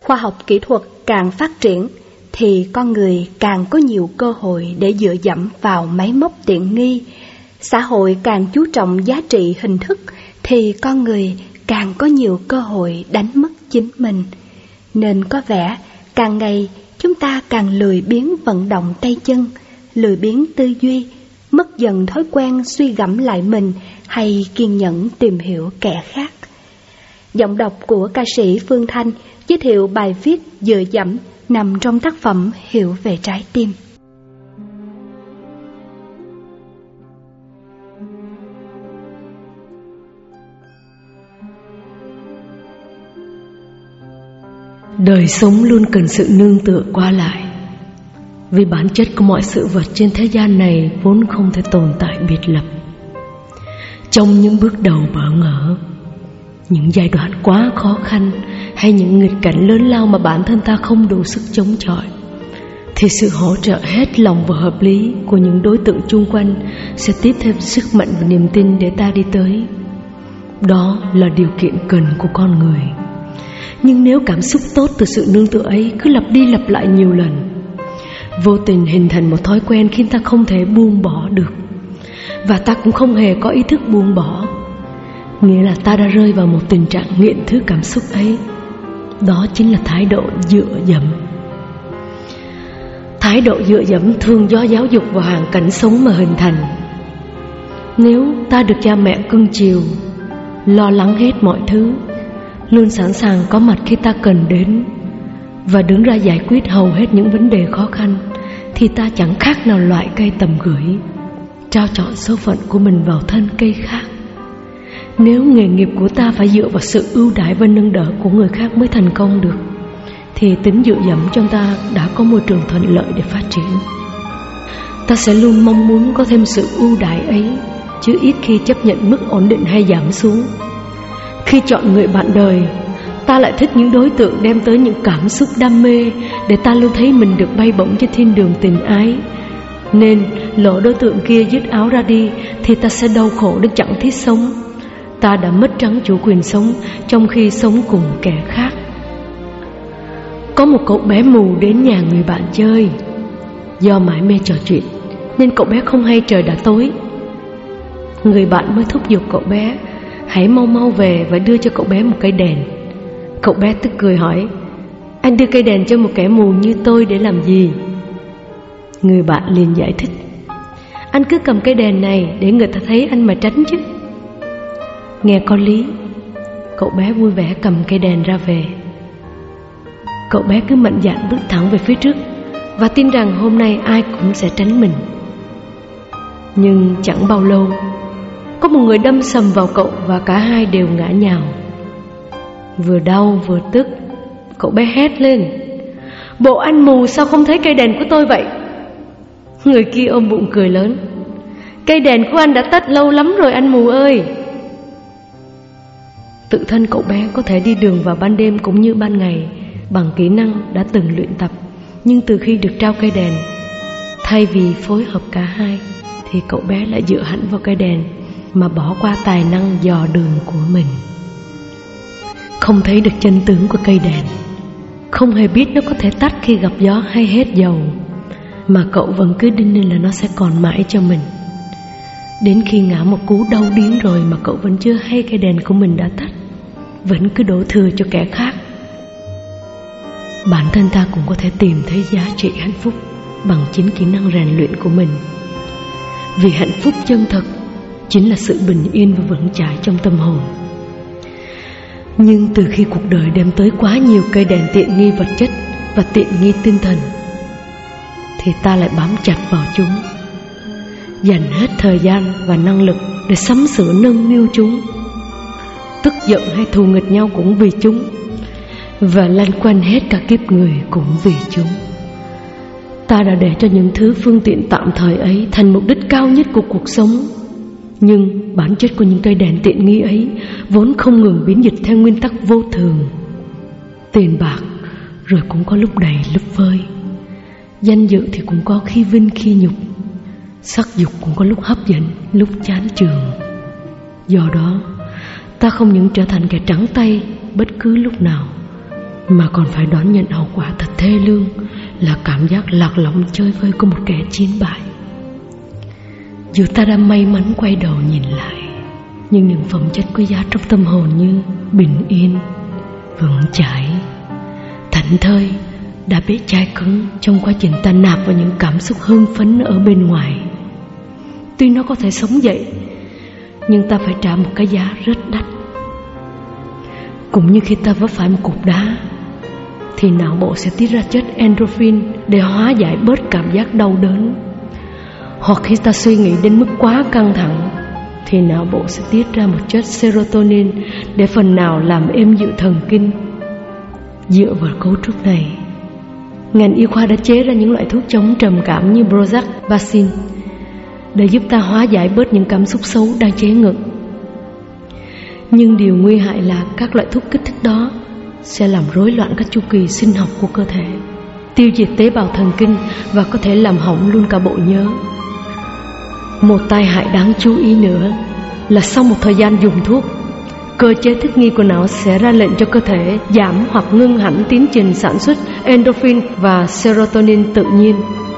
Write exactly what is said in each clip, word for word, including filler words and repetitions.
Khoa học kỹ thuật càng phát triển thì con người càng có nhiều cơ hội để dựa dẫm vào máy móc tiện nghi. Xã hội càng chú trọng giá trị hình thức thì con người càng có nhiều cơ hội đánh mất chính mình. Nên có vẻ càng ngày chúng ta càng lười biếng vận động tay chân, lười biếng tư duy, mất dần thói quen suy gẫm lại mình hay kiên nhẫn tìm hiểu kẻ khác. Giọng đọc của ca sĩ Phương Thanh giới thiệu bài viết Dựa dẫm nằm trong tác phẩm Hiểu về trái tim. Đời sống luôn cần sự nương tựa qua lại. Vì bản chất của mọi sự vật trên thế gian này vốn không thể tồn tại biệt lập. Trong những bước đầu bỡ ngỡ, những giai đoạn quá khó khăn hay những nghịch cảnh lớn lao mà bản thân ta không đủ sức chống chọi, thì sự hỗ trợ hết lòng và hợp lý của những đối tượng chung quanh sẽ tiếp thêm sức mạnh và niềm tin để ta đi tới. Đó là điều kiện cần của con người. Nhưng nếu cảm xúc tốt từ sự nương tựa ấy cứ lặp đi lặp lại nhiều lần, vô tình hình thành một thói quen khiến ta không thể buông bỏ được, và ta cũng không hề có ý thức buông bỏ, nghĩa là ta đã rơi vào một tình trạng nghiện thứ cảm xúc ấy. Đó chính là thái độ dựa dẫm. Thái độ dựa dẫm thường do giáo dục và hoàn cảnh sống mà hình thành. Nếu ta được cha mẹ cưng chiều, lo lắng hết mọi thứ, luôn sẵn sàng có mặt khi ta cần đến và đứng ra giải quyết hầu hết những vấn đề khó khăn, thì ta chẳng khác nào loại cây tầm gửi, trao trọn số phận của mình vào thân cây khác. Nếu nghề nghiệp của ta phải dựa vào sự ưu đãi và nâng đỡ của người khác mới thành công được, thì tính dựa dẫm trong ta đã có môi trường thuận lợi để phát triển. Ta sẽ luôn mong muốn có thêm sự ưu đãi ấy, chứ ít khi chấp nhận mức ổn định hay giảm xuống. Khi chọn người bạn đời, ta lại thích những đối tượng đem tới những cảm xúc đam mê, để ta luôn thấy mình được bay bổng trên thiên đường tình ái. Nên lỡ đối tượng kia dứt áo ra đi thì ta sẽ đau khổ đến chẳng thiết sống. Ta đã mất trắng chủ quyền sống trong khi sống cùng kẻ khác. Có một cậu bé mù đến nhà người bạn chơi. Do mải mê trò chuyện nên cậu bé không hay trời đã tối. Người bạn mới thúc giục cậu bé hãy mau mau về và đưa cho cậu bé một cây đèn. Cậu bé tức cười hỏi: anh đưa cây đèn cho một kẻ mù như tôi để làm gì? Người bạn liền giải thích: anh cứ cầm cây đèn này để người ta thấy anh mà tránh chứ. Nghe có lý, cậu bé vui vẻ cầm cây đèn ra về. Cậu bé cứ mạnh dạn bước thẳng về phía trước và tin rằng hôm nay ai cũng sẽ tránh mình. Nhưng chẳng bao lâu, có một người đâm sầm vào cậu và cả hai đều ngã nhào. Vừa đau vừa tức, cậu bé hét lên: bộ anh mù sao không thấy cây đèn của tôi vậy? Người kia ôm bụng cười lớn: cây đèn của anh đã tắt lâu lắm rồi anh mù ơi. Tự thân cậu bé có thể đi đường vào ban đêm cũng như ban ngày bằng kỹ năng đã từng luyện tập. Nhưng từ khi được trao cây đèn, thay vì phối hợp cả hai, thì cậu bé lại dựa hẳn vào cây đèn mà bỏ qua tài năng dò đường của mình. Không thấy được chân tướng của cây đèn, không hề biết nó có thể tắt khi gặp gió hay hết dầu, mà cậu vẫn cứ đinh ninh là nó sẽ còn mãi cho mình. Đến khi ngã một cú đau điếng rồi mà cậu vẫn chưa hay cây đèn của mình đã tắt, vẫn cứ đổ thừa cho kẻ khác. Bản thân ta cũng có thể tìm thấy giá trị hạnh phúc bằng chính kỹ năng rèn luyện của mình. Vì hạnh phúc chân thật chính là sự bình yên và vững chãi trong tâm hồn. Nhưng từ khi cuộc đời đem tới quá nhiều cây đèn tiện nghi vật chất và tiện nghi tinh thần, thì ta lại bám chặt vào chúng, dành hết thời gian và năng lực để sắm sửa nâng niu chúng, tức giận hay thù nghịch nhau cũng vì chúng, và lăn quanh hết cả kiếp người cũng vì chúng. Ta đã để cho những thứ phương tiện tạm thời ấy thành mục đích cao nhất của cuộc sống. Nhưng bản chất của những cây đèn tiện nghi ấy vốn không ngừng biến dịch theo nguyên tắc vô thường. Tiền bạc rồi cũng có lúc đầy lúc vơi, danh dự thì cũng có khi vinh khi nhục, sắc dục cũng có lúc hấp dẫn, lúc chán chường. Do đó, ta không những trở thành kẻ trắng tay bất cứ lúc nào, mà còn phải đón nhận hậu quả thật thê lương, là cảm giác lạc lõng chơi vơi của một kẻ chiến bại. Dù ta đã may mắn quay đầu nhìn lại, nhưng những phẩm chất quý giá trong tâm hồn như bình yên, vững chãi, thảnh thơi đã bị chai cứng trong quá trình ta nạp vào những cảm xúc hưng phấn ở bên ngoài. Tuy nó có thể sống dậy, nhưng ta phải trả một cái giá rất đắt. Cũng như khi ta vấp phải một cục đá, thì não bộ sẽ tiết ra chất endorphin để hóa giải bớt cảm giác đau đớn. Hoặc khi ta suy nghĩ đến mức quá căng thẳng, thì não bộ sẽ tiết ra một chất serotonin để phần nào làm êm dịu thần kinh. Dựa vào cấu trúc này, ngành y khoa đã chế ra những loại thuốc chống trầm cảm như Prozac, Vasin để giúp ta hóa giải bớt những cảm xúc xấu đang chế ngự. Nhưng điều nguy hại là các loại thuốc kích thích đó sẽ làm rối loạn các chu kỳ sinh học của cơ thể, tiêu diệt tế bào thần kinh và có thể làm hỏng luôn cả bộ nhớ. Một tai hại đáng chú ý nữa là sau một thời gian dùng thuốc, cơ chế thích nghi của não sẽ ra lệnh cho cơ thể giảm hoặc ngưng hẳn tiến trình sản xuất endorphin và serotonin tự nhiên.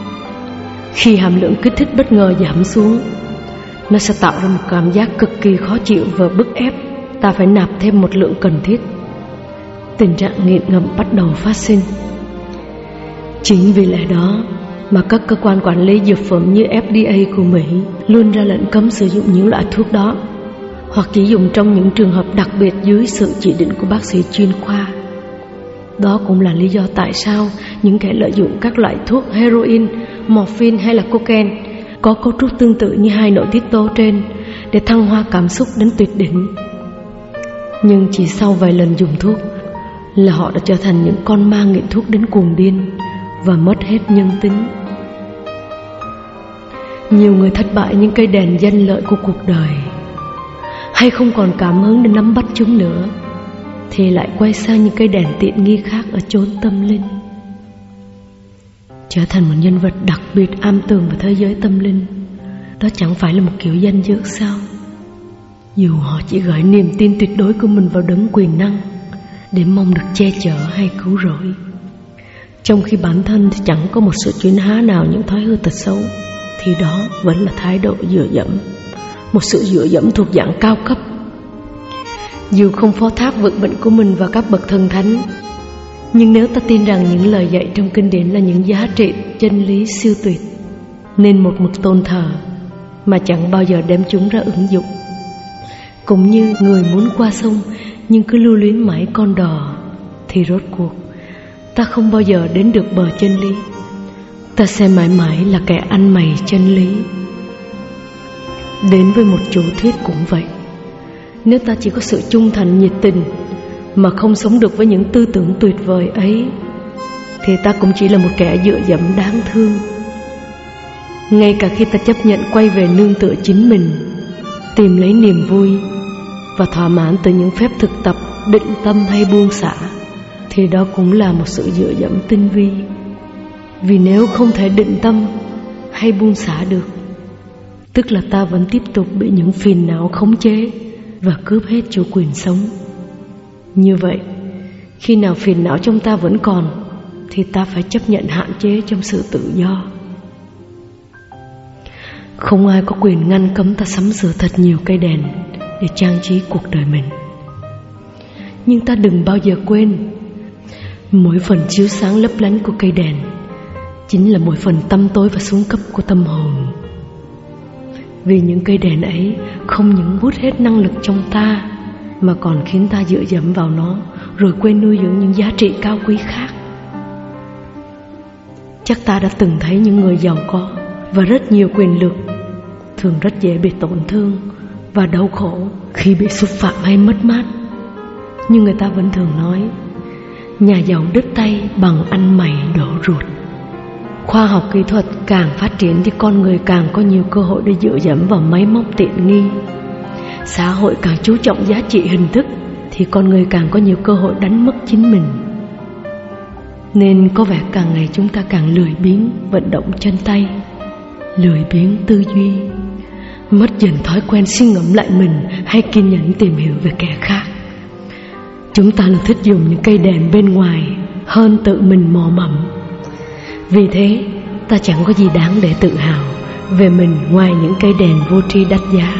Khi hàm lượng kích thích bất ngờ giảm xuống, nó sẽ tạo ra một cảm giác cực kỳ khó chịu và bức ép ta phải nạp thêm một lượng cần thiết. Tình trạng nghiện ngập bắt đầu phát sinh. Chính vì lẽ đó mà các cơ quan quản lý dược phẩm như F D A của Mỹ luôn ra lệnh cấm sử dụng những loại thuốc đó, hoặc chỉ dùng trong những trường hợp đặc biệt dưới sự chỉ định của bác sĩ chuyên khoa. Đó cũng là lý do tại sao những kẻ lợi dụng các loại thuốc heroin, morphine hay là cocaine có cấu trúc tương tự như hai nội tiết tố trên để thăng hoa cảm xúc đến tuyệt đỉnh. Nhưng chỉ sau vài lần dùng thuốc là họ đã trở thành những con ma nghiện thuốc đến cuồng điên và mất hết nhân tính. Nhiều người thất bại những cây đèn danh lợi của cuộc đời, hay không còn cảm hứng để nắm bắt chúng nữa, thì lại quay sang những cây đèn tiện nghi khác ở chốn tâm linh, trở thành một nhân vật đặc biệt am tường vào thế giới tâm linh. Đó chẳng phải là một kiểu danh dự sao? Dù họ chỉ gửi niềm tin tuyệt đối của mình vào đấng quyền năng để mong được che chở hay cứu rỗi, trong khi bản thân thì chẳng có một sự chuyển hóa nào những thói hư tật xấu, thì đó vẫn là thái độ dựa dẫm, một sự dựa dẫm thuộc dạng cao cấp. Dù không phó thác vận mệnh của mình vào các bậc thần thánh, nhưng nếu ta tin rằng những lời dạy trong kinh điển là những giá trị chân lý siêu tuyệt, nên một mực tôn thờ mà chẳng bao giờ đem chúng ra ứng dụng. Cũng như người muốn qua sông nhưng cứ lưu luyến mãi con đò, thì rốt cuộc ta không bao giờ đến được bờ chân lý. Ta sẽ mãi mãi là kẻ ăn mày chân lý. Đến với một chủ thuyết cũng vậy. Nếu ta chỉ có sự trung thành nhiệt tình mà không sống được với những tư tưởng tuyệt vời ấy, thì ta cũng chỉ là một kẻ dựa dẫm đáng thương. Ngay cả khi ta chấp nhận quay về nương tựa chính mình, tìm lấy niềm vui và thỏa mãn từ những phép thực tập định tâm hay buông xả, thì đó cũng là một sự dựa dẫm tinh vi. Vì nếu không thể định tâm hay buông xả được, tức là ta vẫn tiếp tục bị những phiền não khống chế và cướp hết chủ quyền sống. Như vậy, khi nào phiền não trong ta vẫn còn, thì ta phải chấp nhận hạn chế trong sự tự do. Không ai có quyền ngăn cấm ta sắm sửa thật nhiều cây đèn để trang trí cuộc đời mình. Nhưng ta đừng bao giờ quên, mỗi phần chiếu sáng lấp lánh của cây đèn chính là mỗi phần tăm tối và xuống cấp của tâm hồn. Vì những cây đèn ấy không những hút hết năng lực trong ta, mà còn khiến ta dựa dẫm vào nó, rồi quên nuôi dưỡng những giá trị cao quý khác. Chắc ta đã từng thấy những người giàu có và rất nhiều quyền lực thường rất dễ bị tổn thương và đau khổ khi bị xúc phạm hay mất mát. Nhưng người ta vẫn thường nói, nhà giàu đứt tay bằng ăn mày đổ ruột. Khoa học kỹ thuật càng phát triển thì con người càng có nhiều cơ hội để dựa dẫm vào máy móc tiện nghi. Xã hội càng chú trọng giá trị hình thức thì con người càng có nhiều cơ hội đánh mất chính mình. Nên có vẻ càng ngày chúng ta càng lười biếng vận động chân tay, lười biếng tư duy, mất dần thói quen suy ngẫm lại mình hay kiên nhẫn tìm hiểu về kẻ khác. Chúng ta luôn thích dùng những cây đèn bên ngoài hơn tự mình mò mẫm. Vì thế ta chẳng có gì đáng để tự hào về mình ngoài những cây đèn vô tri đắt giá.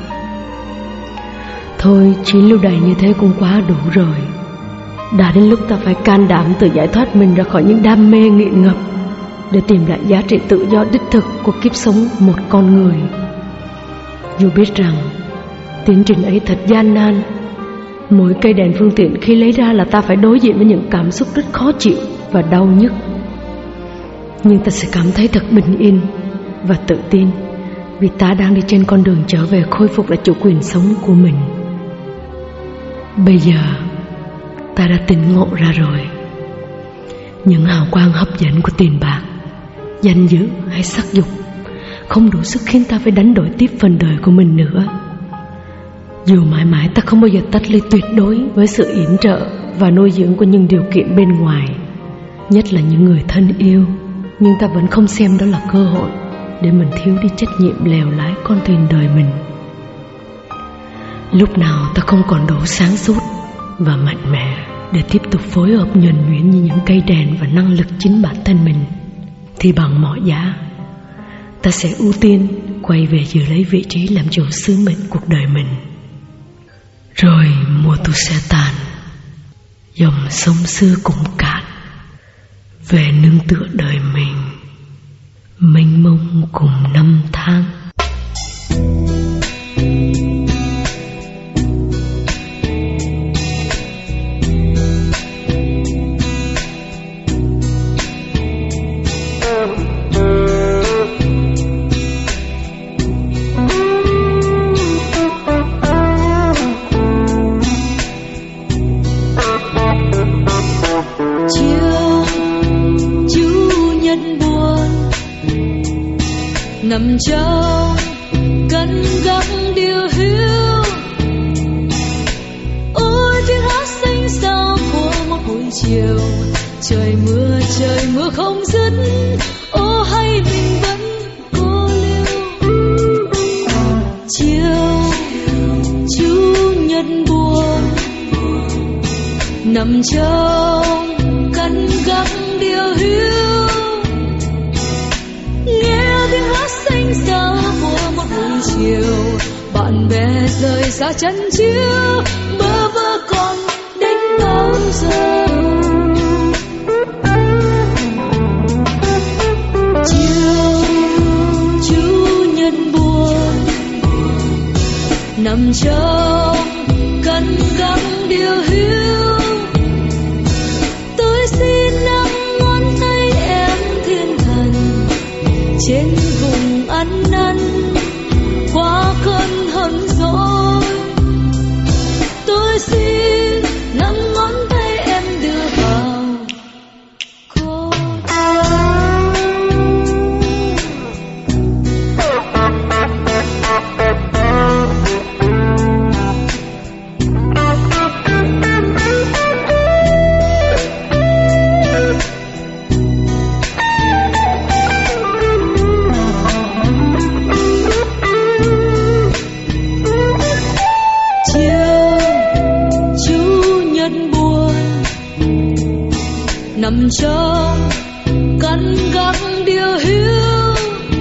Thôi, chỉ lưu đày như thế cũng quá đủ rồi. Đã đến lúc ta phải can đảm tự giải thoát mình ra khỏi những đam mê nghiện ngập, để tìm lại giá trị tự do đích thực của kiếp sống một con người. Dù biết rằng tiến trình ấy thật gian nan, mỗi cây đèn phương tiện khi lấy ra là ta phải đối diện với những cảm xúc rất khó chịu và đau nhức, nhưng ta sẽ cảm thấy thật bình yên và tự tin, vì ta đang đi trên con đường trở về khôi phục lại chủ quyền sống của mình. Bây giờ ta đã tỉnh ngộ ra rồi. Những hào quang hấp dẫn của tiền bạc, danh dự hay sắc dục không đủ sức khiến ta phải đánh đổi tiếp phần đời của mình nữa. Dù mãi mãi ta không bao giờ tách ly tuyệt đối với sự yểm trợ và nuôi dưỡng của những điều kiện bên ngoài, nhất là những người thân yêu, nhưng ta vẫn không xem đó là cơ hội để mình thiếu đi trách nhiệm lèo lái con thuyền đời mình. Lúc nào ta không còn đủ sáng suốt và mạnh mẽ để tiếp tục phối hợp nhuần nhuyễn như những cây đèn và năng lực chính bản thân mình, thì bằng mọi giá ta sẽ ưu tiên quay về giữ lấy vị trí làm chủ sứ mệnh cuộc đời mình. Rồi mùa thu sẽ tàn, dòng sông xưa cũng cạn, về nương tựa đời mình mênh mông cùng năm tháng. Nằm trong cân gác điều hiu, ôi tiếng hát xanh xao của một buổi chiều. Trời mưa trời mưa không dứt, ô hay mình vẫn cô liêu. Chiều chủ nhật buồn, nằm trong cân gác điều hiu, nghe tiếng hát xanh xao của một buổi chiều. Bạn bè rời xa chân chiếu, bơ vơ còn đến bao giờ. Chiều chủ nhật buồn, nằm trong cân gác điều hiu, tôi xin nắm ngón tay em thiên thần trên vùng ăn năn qua cơn hờn dỗi. Tôi xin nắm ngón tay em đưa vào cô nằm trong căn gác điều hiu,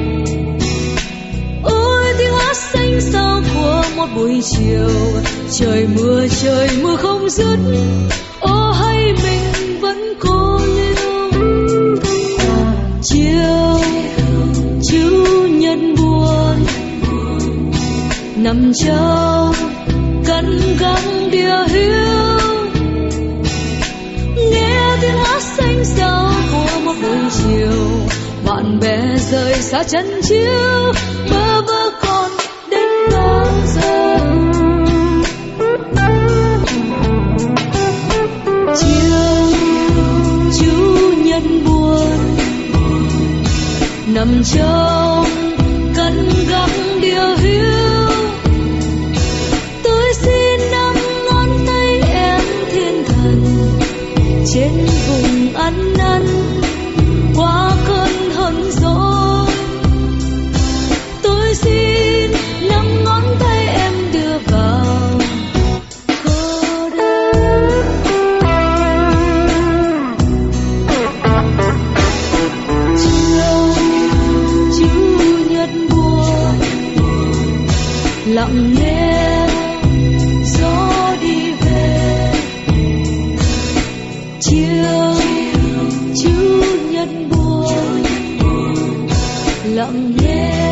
ôi tiếng hát xanh xao của một buổi chiều. Trời mưa trời mưa không dứt, ô hay mình vẫn cô liêu. Chiều chủ nhật buồn, nằm trong căn gác điều hiu, nghe tiếng hát xanh xao của một buổi chiều. Bạn bè rời xa chân chiếu, bơ vơ còn đến bao giờ. Chiều chủ nhật buồn, nằm trong căn gác điều hiu, tôi xin nắm ngón tay em thiên thần trên vùng ăn năn qua cơn hờn dỗi. Tôi xin nắm ngón tay em đưa vào cô đơn. lặng nghe gió đi về. Chiều chủ nhật buồn lặng nghe